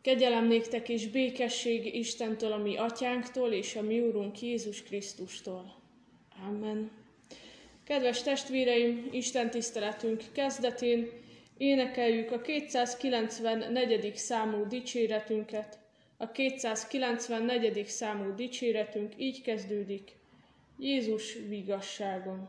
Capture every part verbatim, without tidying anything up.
Kegyelem néktek és békesség Istentől, a mi atyánktól és a mi Úrunk Jézus Krisztustól. Amen. Kedves testvéreim, Isten tiszteletünk kezdetén énekeljük a kétszázkilencvennegyedik számú dicséretünket. A kétszázkilencvennegyedik számú dicséretünk így kezdődik: Jézus vigassága.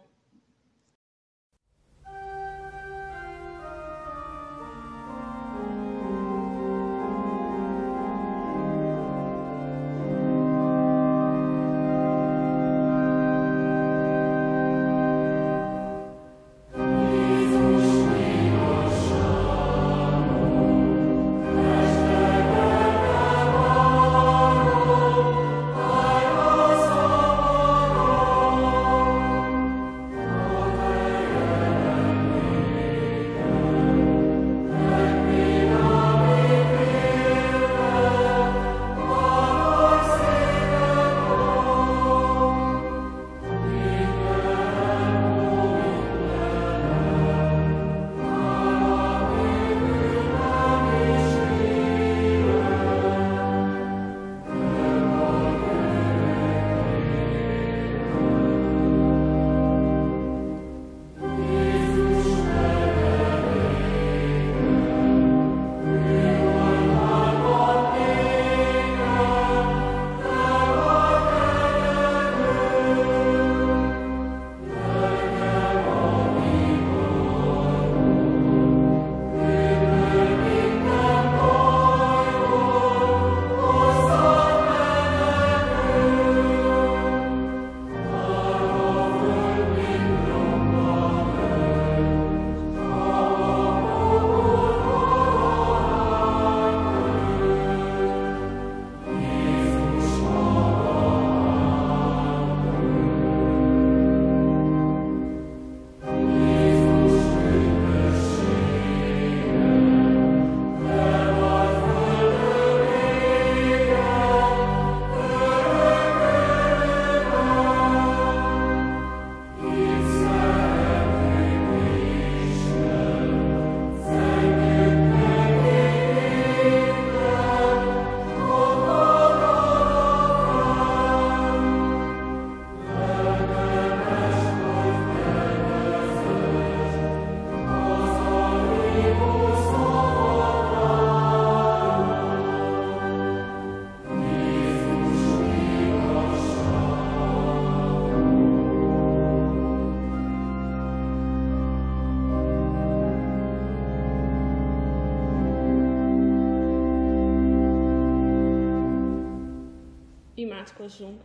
Imádkozzunk.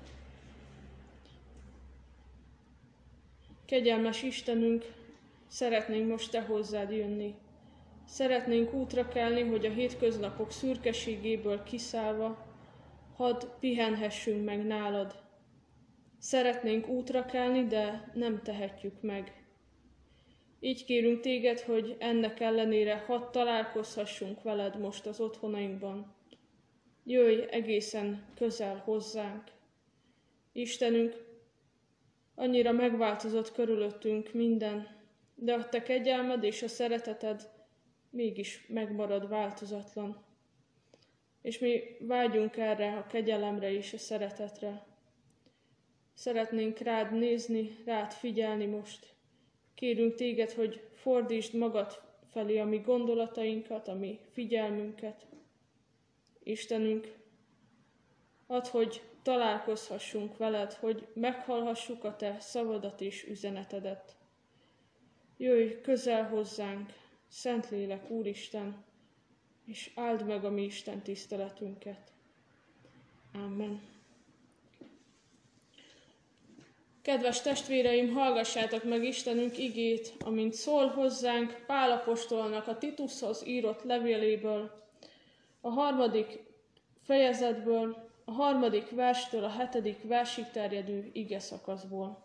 Kegyelmes Istenünk, szeretnénk most Te hozzád jönni. Szeretnénk útra kelni, hogy a hétköznapok szürkeségéből kiszállva, hadd pihenhessünk meg nálad. Szeretnénk útra kelni, de nem tehetjük meg. Így kérünk Téged, hogy ennek ellenére hadd találkozhassunk veled most az otthonainkban. Jöjj egészen közel hozzánk. Istenünk, annyira megváltozott körülöttünk minden, de a Te kegyelmed és a szereteted mégis megmarad változatlan. És mi vágyunk erre a kegyelemre és a szeretetre. Szeretnénk rád nézni, rád figyelni most. Kérünk Téged, hogy fordítsd magad felé a mi gondolatainkat, a mi figyelmünket. Istenünk, add, hogy találkozhassunk veled, hogy meghallhassuk a Te szavadat és üzenetedet. Jöjj közel hozzánk, Szentlélek Úristen, és áld meg a mi Isten tiszteletünket. Amen. Kedves testvéreim, hallgassátok meg Istenünk igét, amint szól hozzánk Pál apostolnak a Titushoz írott levéléből, a harmadik fejezetből, a harmadik verstől a hetedik versig terjedő ige szakaszból.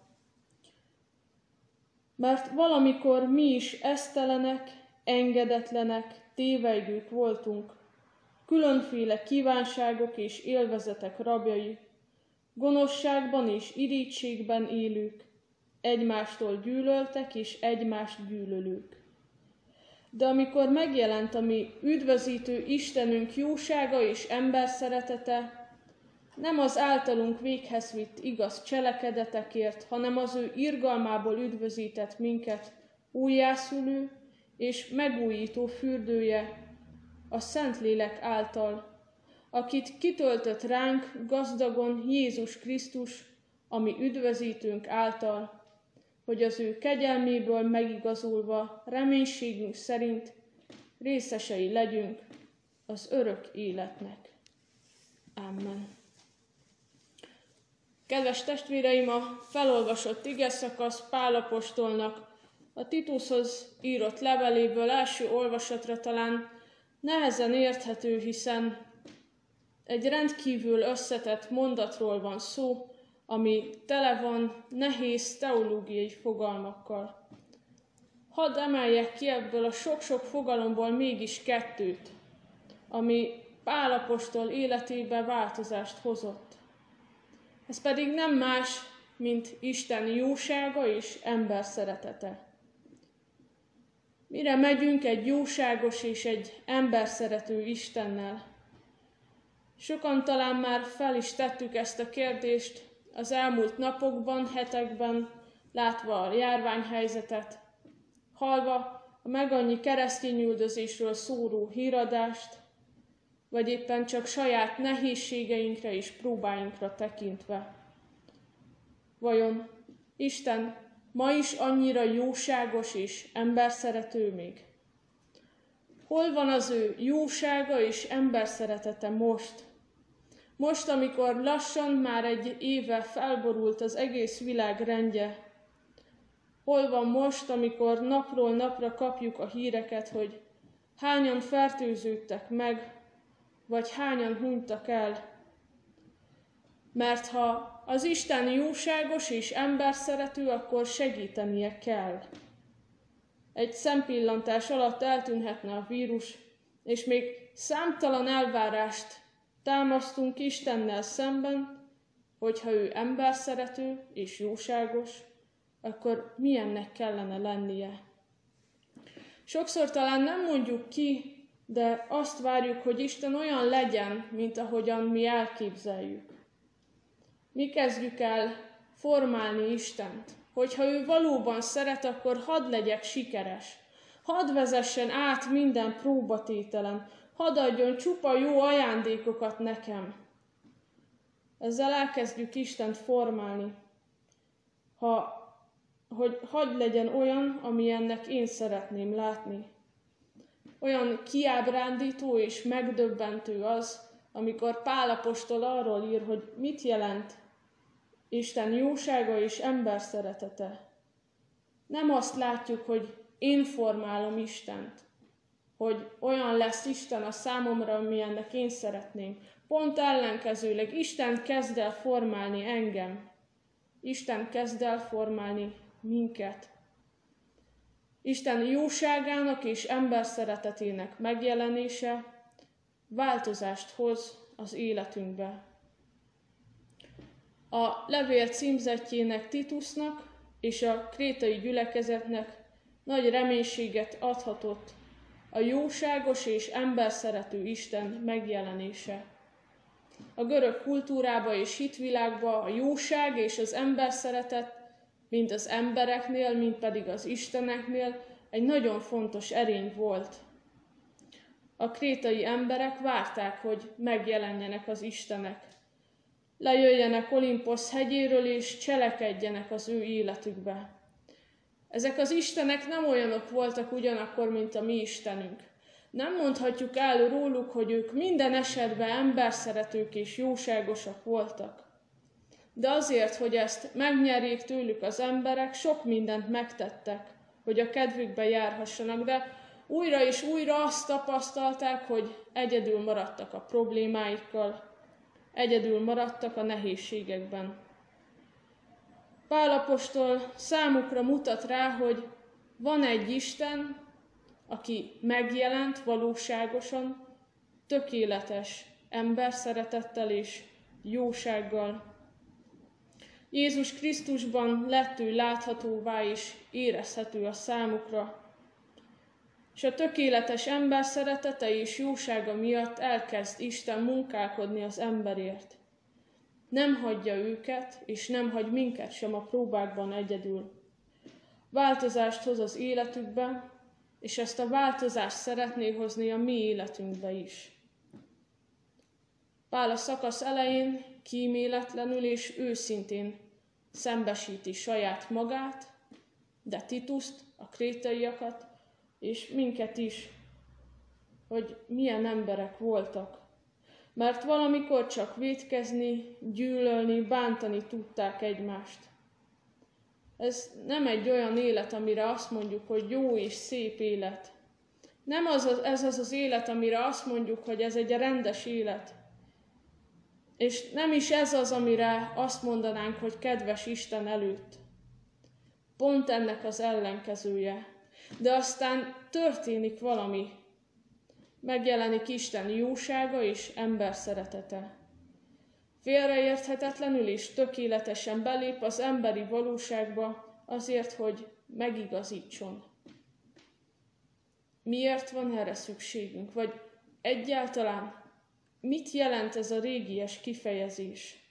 Mert valamikor mi is esztelenek, engedetlenek, tévejgők voltunk, különféle kívánságok és élvezetek rabjai, gonoszságban és irítségben élők, egymástól gyűlöltek és egymást gyűlölők. De amikor megjelent a mi üdvözítő Istenünk jósága és ember szeretete, nem az általunk véghez vitt igaz cselekedetekért, hanem az ő irgalmából üdvözített minket újjászülő és megújító fürdője, a Szentlélek által, akit kitöltött ránk gazdagon Jézus Krisztus, ami üdvözítőnk által, hogy az ő kegyelméből megigazulva reménységünk szerint részesei legyünk az örök életnek. Amen. Kedves testvéreim, a felolvasott igeszakasz Pál apostolnak a Titushoz írott leveléből első olvasatra talán nehezen érthető, hiszen egy rendkívül összetett mondatról van szó, ami tele van nehéz teológiai fogalmakkal. Hadd emeljek ki ebből a sok-sok fogalomból mégis kettőt, ami Pál apostol életébe változást hozott. Ez pedig nem más, mint Isten jósága és ember szeretete. Mire megyünk egy jóságos és egy emberszerető Istennel? Sokan talán már fel is tettük ezt a kérdést az elmúlt napokban, hetekben, látva a járványhelyzetet, hallva a megannyi keresztényüldözésről szóró híradást, vagy éppen csak saját nehézségeinkre és próbáinkra tekintve. Vajon Isten ma is annyira jóságos és emberszerető még? Hol van az ő jósága és emberszeretete most? Most, amikor lassan már egy éve felborult az egész világ rendje. Hol van most, amikor napról napra kapjuk a híreket, hogy hányan fertőződtek meg, vagy hányan hunytak el? Mert ha az Isten jóságos és emberszerető, akkor segítenie kell. Egy szempillantás alatt eltűnhetne a vírus, és még számtalan elvárást támasztunk Istennel szemben, hogyha ő emberszerető és jóságos, akkor milyennek kellene lennie. Sokszor talán nem mondjuk ki, de azt várjuk, hogy Isten olyan legyen, mint ahogyan mi elképzeljük. Mi kezdjük el formálni Istent. Hogyha ő valóban szeret, akkor hadd legyek sikeres. Hadd vezessen át minden próbatételen. Hadd adjon csupa jó ajándékokat nekem. Ezzel elkezdjük Istent formálni. Ha, hogy hadd legyen olyan, amilyennek én szeretném látni. Olyan kiábrándító és megdöbbentő az, amikor Pál apostol arról ír, hogy mit jelent Isten jósága és ember szeretete. Nem azt látjuk, hogy én formálom Istent, hogy olyan lesz Isten a számomra, amilyennek én szeretném. Pont ellenkezőleg Isten kezd el formálni engem. Isten kezd el formálni minket. Isten jóságának és ember szeretetének megjelenése változást hoz az életünkbe. A levél címzettjének, Titusnak és a krétai gyülekezetnek nagy reménységet adhatott a jóságos és emberszerető Isten megjelenése. A görög kultúrába és hitvilágba a jóság és az emberszeretet mind az embereknél, mind pedig az isteneknél egy nagyon fontos erény volt. A krétai emberek várták, hogy megjelenjenek az istenek. Lejöjjenek Olimposz hegyéről és cselekedjenek az ő életükbe. Ezek az istenek nem olyanok voltak ugyanakkor, mint a mi Istenünk. Nem mondhatjuk el róluk, hogy ők minden esetben emberszeretők és jóságosak voltak. De azért, hogy ezt megnyerjék tőlük az emberek, sok mindent megtettek, hogy a kedvükbe járhassanak, de újra és újra azt tapasztalták, hogy egyedül maradtak a problémáikkal, egyedül maradtak a nehézségekben. Pál apostol számukra mutat rá, hogy van egy Isten, aki megjelent valóságosan, tökéletes emberszeretettel és jósággal. Jézus Krisztusban lett ő láthatóvá és érezhető a számukra. és a tökéletes ember szeretete és jósága miatt elkezd Isten munkálkodni az emberért. Nem hagyja őket, és nem hagy minket sem a próbákban egyedül. Változást hoz az életükbe, és ezt a változást szeretné hozni a mi életünkbe is. Pál a szakasz elején kíméletlenül és őszintén szembesíti saját magát, de Tituszt, a krétaiakat, és minket is, hogy milyen emberek voltak. Mert valamikor csak vétkezni, gyűlölni, bántani tudták egymást. Ez nem egy olyan élet, amire azt mondjuk, hogy jó és szép élet. Nem az az, ez az az élet, amire azt mondjuk, hogy ez egy rendes élet. És nem is ez az, amire azt mondanánk, hogy kedves Isten előtt. Pont ennek az ellenkezője. De aztán történik valami. Megjelenik Isten jósága és ember szeretete. Félreérthetetlenül és tökéletesen belép az emberi valóságba azért, hogy megigazítson. Miért van erre szükségünk? Vagy egyáltalán mit jelent ez a régies kifejezés?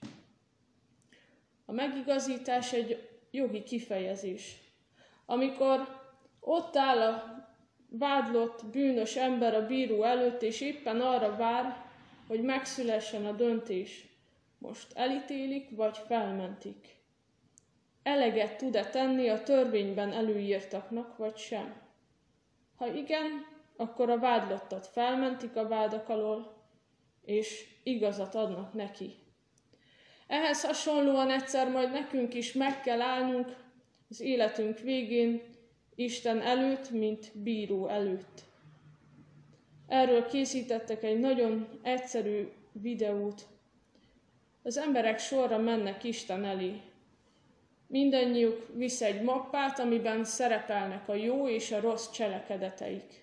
A megigazítás egy jogi kifejezés. Amikor ott áll a vádlott, bűnös ember a bíró előtt, és éppen arra vár, hogy megszülessen a döntés. Most elítélik, vagy felmentik. Eleget tud-e tenni a törvényben előírtaknak, vagy sem? Ha igen, akkor a vádlottat felmentik a vádak alól, és igazat adnak neki. Ehhez hasonlóan egyszer majd nekünk is meg kell állnunk az életünk végén Isten előtt, mint bíró előtt. Erről készítettek egy nagyon egyszerű videót. Az emberek sorra mennek Isten elé. Mindannyiuk visz egy mappát, amiben szerepelnek a jó és a rossz cselekedeteik.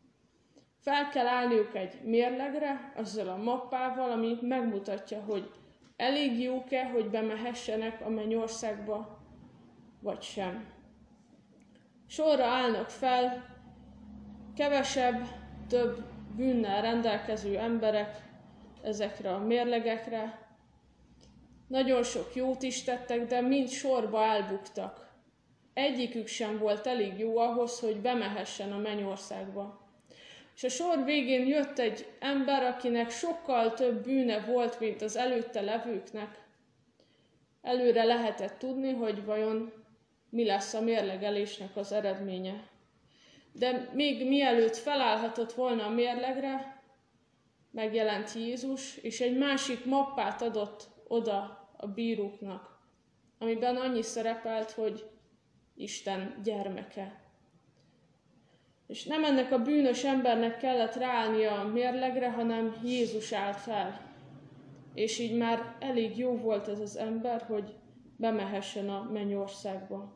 Fel kell állniuk egy mérlegre, azzal a mappával, ami megmutatja, hogy elég jók-e, hogy bemehessenek a mennyországba, vagy sem. Sorra állnak fel kevesebb, több bűnnel rendelkező emberek ezekre a mérlegekre. Nagyon sok jót is tettek, de mind sorba elbuktak. Egyikük sem volt elég jó ahhoz, hogy bemehessen a mennyországba. És a sor végén jött egy ember, akinek sokkal több bűne volt, mint az előtte levőknek. Előre lehetett tudni, hogy vajon mi lesz a mérlegelésnek az eredménye. De még mielőtt felállhatott volna a mérlegre, megjelent Jézus, és egy másik mappát adott oda a bíróknak, amiben annyi szerepelt, hogy Isten gyermeke. És nem ennek a bűnös embernek kellett ráállnia a mérlegre, hanem Jézus állt fel. És így már elég jó volt ez az ember, hogy bemehessen a mennyországba.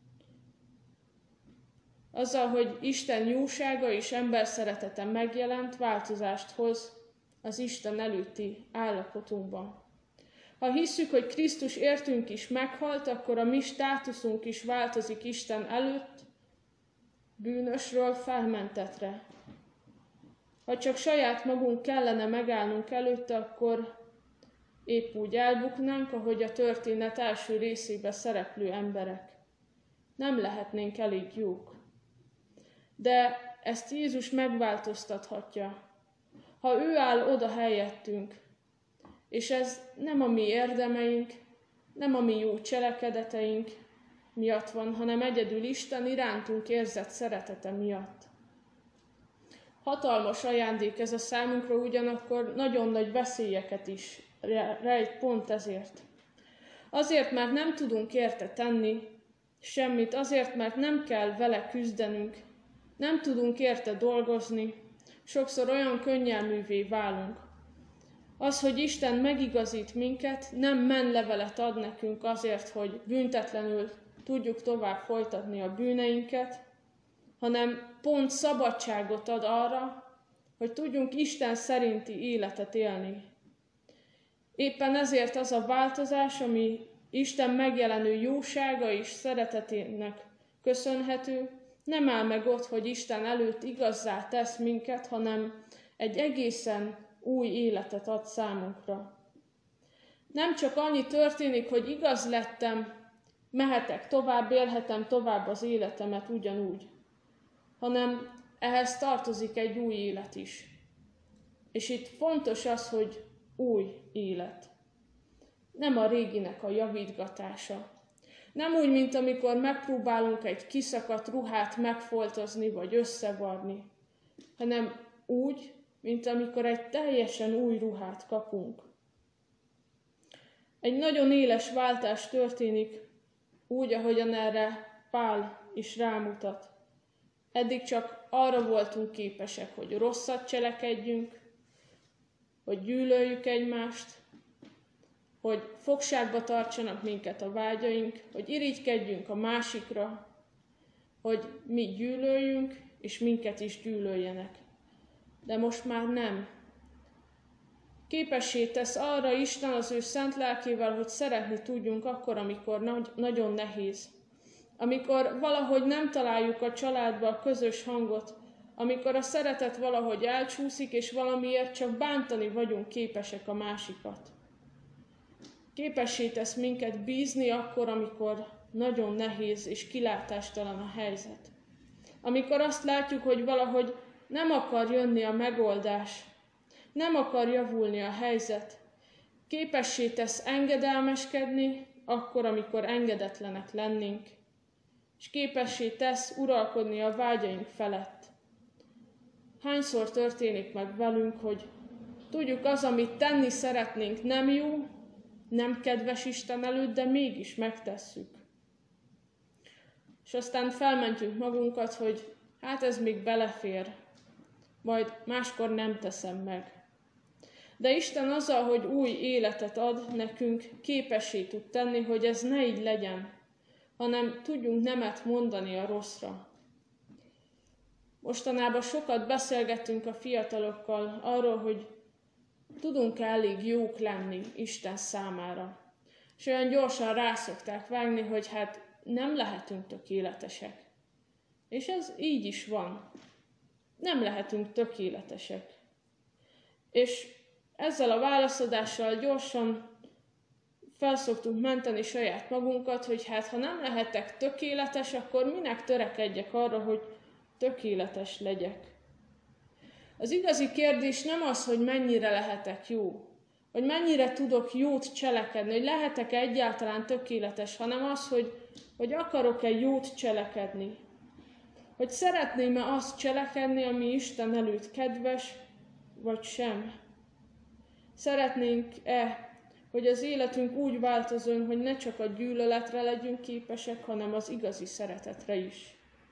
Azzal, hogy Isten jósága és ember szeretete megjelent, változást hoz az Isten előtti állapotunkban. Ha hisszük, hogy Krisztus értünk is meghalt, akkor a mi státuszunk is változik Isten előtt, bűnösről felmentetre. Ha csak saját magunk kellene megállnunk előtte, akkor épp úgy elbuknánk, ahogy a történet első részében szereplő emberek. Nem lehetnénk elég jók. De ezt Jézus megváltoztathatja, ha ő áll oda helyettünk, és ez nem a mi érdemeink, nem a mi jó cselekedeteink miatt van, hanem egyedül Isten irántunk érzett szeretete miatt. Hatalmas ajándék ez a számunkra, ugyanakkor nagyon nagy veszélyeket is rejt pont ezért. Azért, mert nem tudunk érte tenni semmit, azért, mert nem kell vele küzdenünk, nem tudunk érte dolgozni, sokszor olyan könnyelművé válunk. Az, hogy Isten megigazít minket, nem menlevelet ad nekünk azért, hogy büntetlenül tudjuk tovább folytatni a bűneinket, hanem pont szabadságot ad arra, hogy tudjunk Isten szerinti életet élni. Éppen ezért az a változás, ami Isten megjelenő jósága és szeretetének köszönhető, nem áll meg ott, hogy Isten előtt igazzá tesz minket, hanem egy egészen új életet ad számunkra. Nem csak annyi történik, hogy igaz lettem, mehetek tovább, élhetem tovább az életemet ugyanúgy, hanem ehhez tartozik egy új élet is. És itt fontos az, hogy új élet. Nem a réginek a javítgatása. Nem úgy, mint amikor megpróbálunk egy kiszakadt ruhát megfoltozni vagy összevarni, hanem úgy, mint amikor egy teljesen új ruhát kapunk. Egy nagyon éles váltás történik, úgy, ahogyan erre Pál is rámutat. Eddig csak arra voltunk képesek, hogy rosszat cselekedjünk, hogy gyűlöljük egymást, hogy fogságba tartsanak minket a vágyaink, hogy irigykedjünk a másikra, hogy mi gyűlöljünk, és minket is gyűlöljenek. De most már nem. Képessé tesz arra Isten az ő szent lelkével, hogy szeretni tudjunk akkor, amikor nagy, nagyon nehéz. Amikor valahogy nem találjuk a családba a közös hangot, amikor a szeretet valahogy elcsúszik, és valamiért csak bántani vagyunk képesek a másikat. Képessé tesz minket bízni akkor, amikor nagyon nehéz és kilátástalan a helyzet. Amikor azt látjuk, hogy valahogy nem akar jönni a megoldás, nem akar javulni a helyzet. Képessé tesz engedelmeskedni akkor, amikor engedetlenek lennénk, és képessé tesz uralkodni a vágyaink felett. Hányszor történik meg velünk, hogy tudjuk, az, amit tenni szeretnénk, nem jó, nem kedves Isten előtt, de mégis megtesszük. És aztán felmentjük magunkat, hogy hát ez még belefér, majd máskor nem teszem meg. De Isten azzal, hogy új életet ad nekünk, képessé tud tenni, hogy ez ne így legyen, hanem tudjunk nemet mondani a rosszra. Mostanában sokat beszélgettünk a fiatalokkal arról, hogy tudunk elég jók lenni Isten számára. És olyan gyorsan rászokták vágni, hogy hát nem lehetünk tökéletesek. És ez így is van. Nem lehetünk tökéletesek. És ezzel a válaszadással gyorsan felszoktuk menteni saját magunkat, hogy hát ha nem lehetek tökéletes, akkor minek törekedjek arra, hogy tökéletes legyek. Az igazi kérdés nem az, hogy mennyire lehetek jó, hogy mennyire tudok jót cselekedni, hogy lehetek egyáltalán tökéletes, hanem az, hogy, hogy akarok-e jót cselekedni. Hogy szeretném-e azt cselekedni, ami Isten előtt kedves, vagy sem. Szeretnénk-e, hogy az életünk úgy változzon, hogy ne csak a gyűlöletre legyünk képesek, hanem az igazi szeretetre is.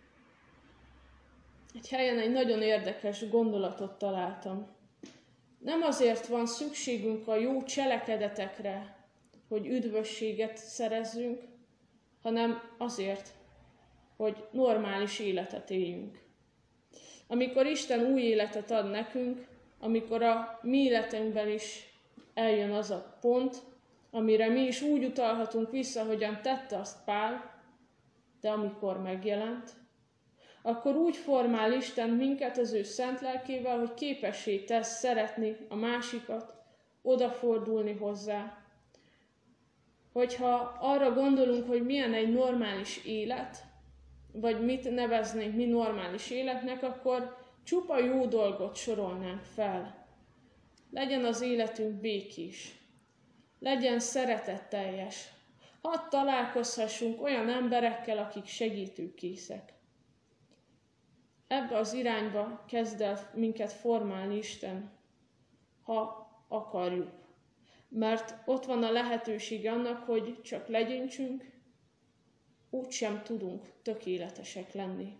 Egy helyen egy nagyon érdekes gondolatot találtam. Nem azért van szükségünk a jó cselekedetekre, hogy üdvösséget szerezzünk, hanem azért, hogy normális életet éljünk. Amikor Isten új életet ad nekünk, amikor a mi életünkben is eljön az a pont, amire mi is úgy utalhatunk vissza, hogyan tette azt Pál, de amikor megjelent, akkor úgy formál Isten minket az ő szent lelkével, hogy képessé tesz szeretni a másikat, odafordulni hozzá. Hogyha arra gondolunk, hogy milyen egy normális élet, vagy mit neveznénk mi normális életnek, akkor csupa jó dolgot sorolnánk fel. Legyen az életünk békés, legyen szeretetteljes, hadd találkozhassunk olyan emberekkel, akik segítőkészek. Ebbe az irányba kezd el minket formálni Isten, ha akarjuk. Mert ott van a lehetőség annak, hogy csak legyintsünk, úgysem tudunk tökéletesek lenni.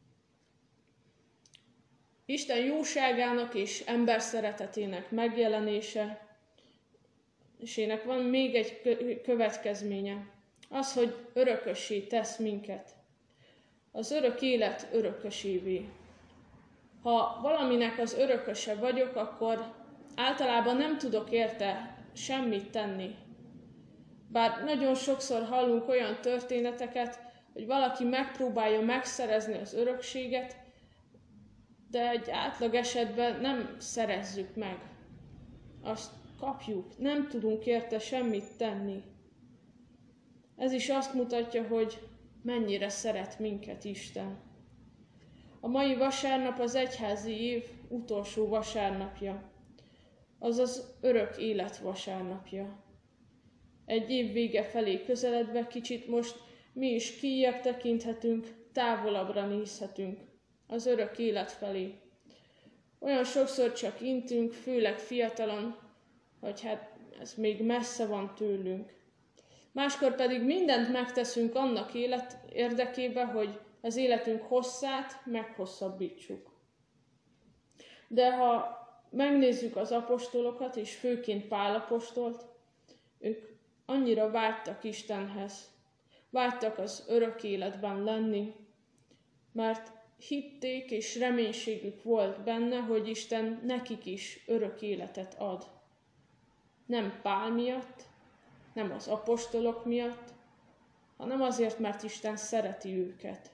Isten jóságának és ember szeretetének megjelenése, és ének van még egy következménye, az, hogy örökössé tesz minket. Az örök élet örökösévé. Ha valaminek az örököse vagyok, akkor általában nem tudok érte semmit tenni. Bár nagyon sokszor hallunk olyan történeteket, hogy valaki megpróbálja megszerezni az örökséget, de egy átlag esetben nem szerezzük meg. Azt kapjuk, nem tudunk érte semmit tenni. Ez is azt mutatja, hogy mennyire szeret minket Isten. A mai vasárnap az egyházi év utolsó vasárnapja, azaz örök élet vasárnapja. Egy év vége felé közeledve kicsit most mi is kijjebb tekinthetünk, távolabbra nézhetünk, az örök élet felé. Olyan sokszor csak intünk, főleg fiatalon, hogy hát ez még messze van tőlünk. Máskor pedig mindent megteszünk annak élet érdekében, hogy az életünk hosszát meghosszabbítsuk. De ha megnézzük az apostolokat, és főként Pál apostolt, ők annyira vágytak Istenhez, vágytak az örök életben lenni, mert hitték és reménységük volt benne, hogy Isten nekik is örök életet ad. Nem Pál miatt, nem az apostolok miatt, hanem azért, mert Isten szereti őket.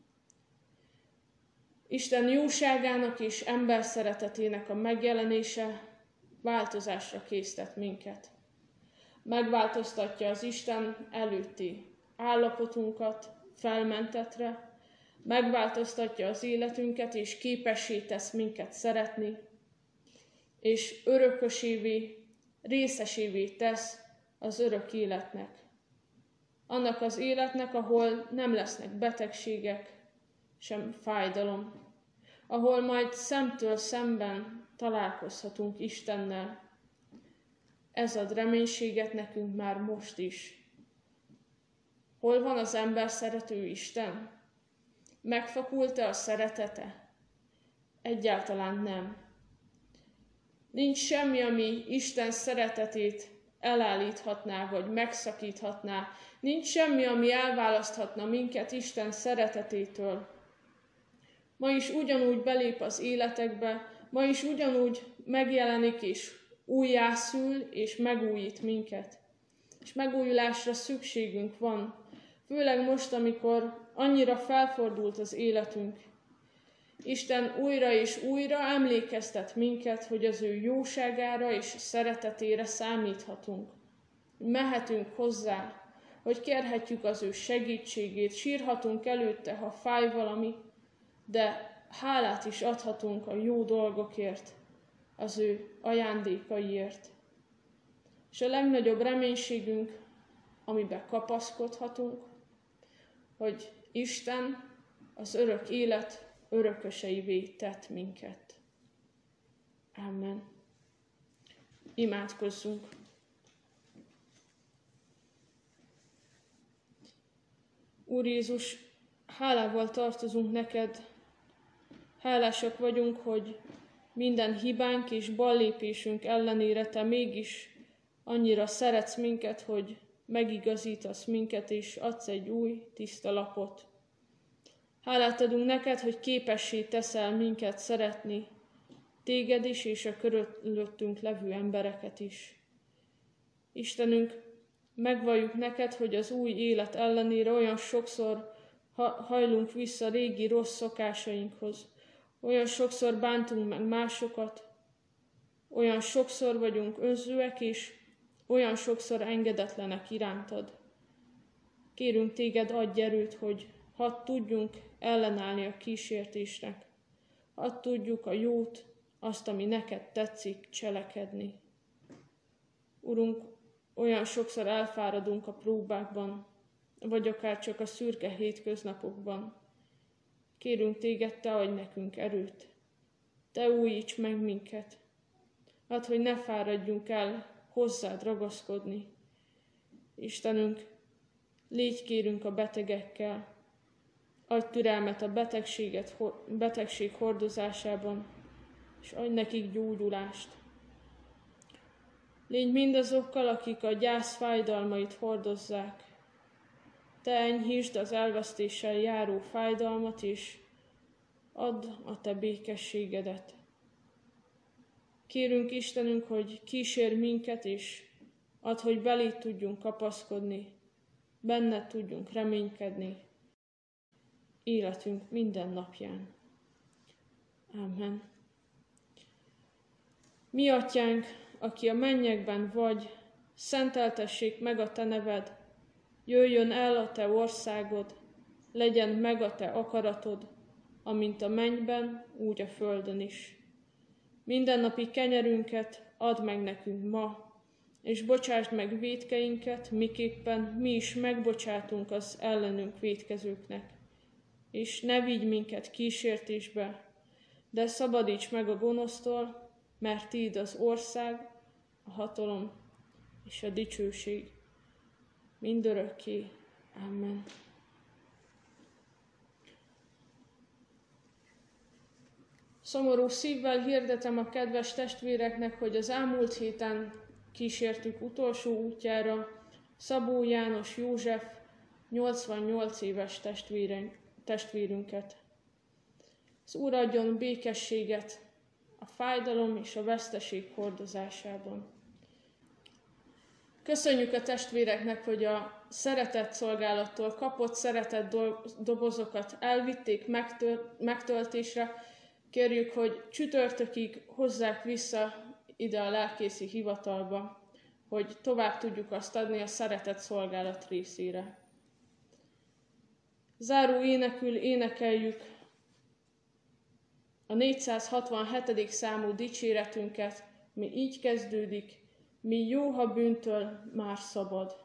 Isten jóságának és ember szeretetének a megjelenése változásra késztet minket. Megváltoztatja az Isten előtti állapotunkat felmentetre, megváltoztatja az életünket és képessé tesz minket szeretni, és örökösévé, részesévé tesz az örök életnek. Annak az életnek, ahol nem lesznek betegségek, sem fájdalom, ahol majd szemtől szemben találkozhatunk Istennel. Ez ad reménységet nekünk már most is. Hol van az ember szerető Isten? Megfakult-e a szeretete? Egyáltalán nem. Nincs semmi, ami Isten szeretetét elállíthatná, vagy megszakíthatná. Nincs semmi, ami elválaszthatna minket Isten szeretetétől. Ma is ugyanúgy belép az életekbe, ma is ugyanúgy megjelenik és újjászül és megújít minket. És megújulásra szükségünk van, főleg most, amikor annyira felfordult az életünk. Isten újra és újra emlékeztet minket, hogy az ő jóságára és szeretetére számíthatunk. Mehetünk hozzá, hogy kérhetjük az ő segítségét, sírhatunk előtte, ha fáj valami, de hálát is adhatunk a jó dolgokért, az ő ajándékaiért. És a legnagyobb reménységünk, amiben kapaszkodhatunk, hogy Isten az örök élet örököseivé tett minket. Amen. Imádkozzunk. Úr Jézus, hálával tartozunk neked, hálásak vagyunk, hogy minden hibánk és ballépésünk ellenére te mégis annyira szeretsz minket, hogy megigazítasz minket, és adsz egy új, tiszta lapot. Hálát adunk neked, hogy képessé teszel minket szeretni, téged is, és a körülöttünk levő embereket is. Istenünk, megvalljuk neked, hogy az új élet ellenére olyan sokszor hajlunk vissza régi rossz szokásainkhoz, olyan sokszor bántunk meg másokat, olyan sokszor vagyunk önzőek, és olyan sokszor engedetlenek irántad. Kérünk téged, adj erőt, hogy hadd tudjunk ellenállni a kísértésnek, hadd tudjuk a jót, azt, ami neked tetszik, cselekedni. Urunk, olyan sokszor elfáradunk a próbákban, vagy akár csak a szürke hétköznapokban. Kérünk téged, te adj nekünk erőt, te újíts meg minket. Add, hogy ne fáradjunk el hozzád ragaszkodni. Istenünk, légy kérünk a betegekkel, adj türelmet a betegséget, betegség hordozásában, és adj nekik gyógyulást. Légy mindazokkal, akik a gyász fájdalmait hordozzák. Te enyhítsd az elvesztéssel járó fájdalmat, és add a te békességedet. Kérünk Istenünk, hogy kísérj minket, és add, hogy beléd tudjunk kapaszkodni, benned tudjunk reménykedni, életünk minden napján. Amen. Mi atyánk, aki a mennyekben vagy, szenteltessék meg a te neved, jöjjön el a te országod, legyen meg a te akaratod, amint a mennyben, úgy a földön is. Mindennapi kenyerünket add meg nekünk ma, és bocsásd meg vétkeinket, miképpen mi is megbocsátunk az ellenünk vétkezőknek. És ne vigy minket kísértésbe, de szabadíts meg a gonosztól, mert tiéd az ország, a hatalom és a dicsőség mindörökké. Amen. Szomorú szívvel hirdetem a kedves testvéreknek, hogy az elmúlt héten kísértük utolsó útjára Szabó János József nyolcvannyolc éves testvérünket. Az Úr adjon békességet a fájdalom és a veszteség hordozásában. Köszönjük a testvéreknek, hogy a szeretett szolgálattól kapott szeretett dobozokat elvitték megtöltésre. Kérjük, hogy csütörtökig hozzák vissza ide a lelkészi hivatalba, hogy tovább tudjuk azt adni a szeretett szolgálat részére. Záró énekül énekeljük a négyszázhatvanhetedik számú dicséretünket, mi így kezdődik: mi jó, ha bűntől már szabad.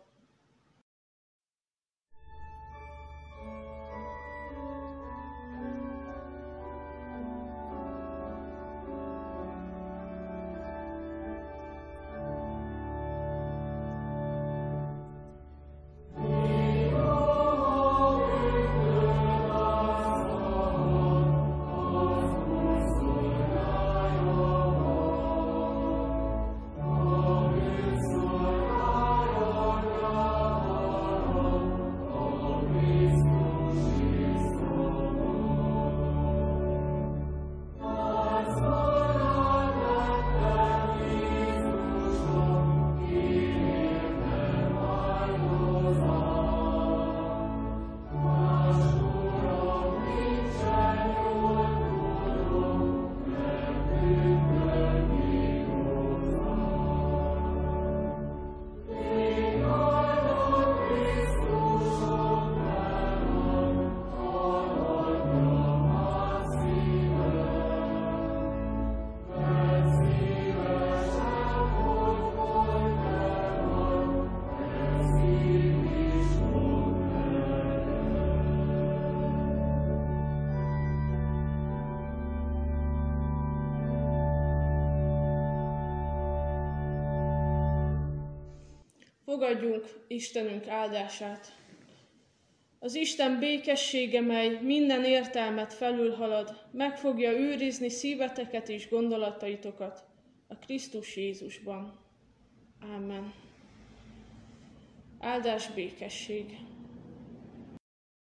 Fogadjunk Istenünk áldását. Az Isten békessége, mely minden értelmet felülhalad, meg fogja őrizni szíveteket és gondolataitokat a Krisztus Jézusban. Ámen. Áldás, békesség!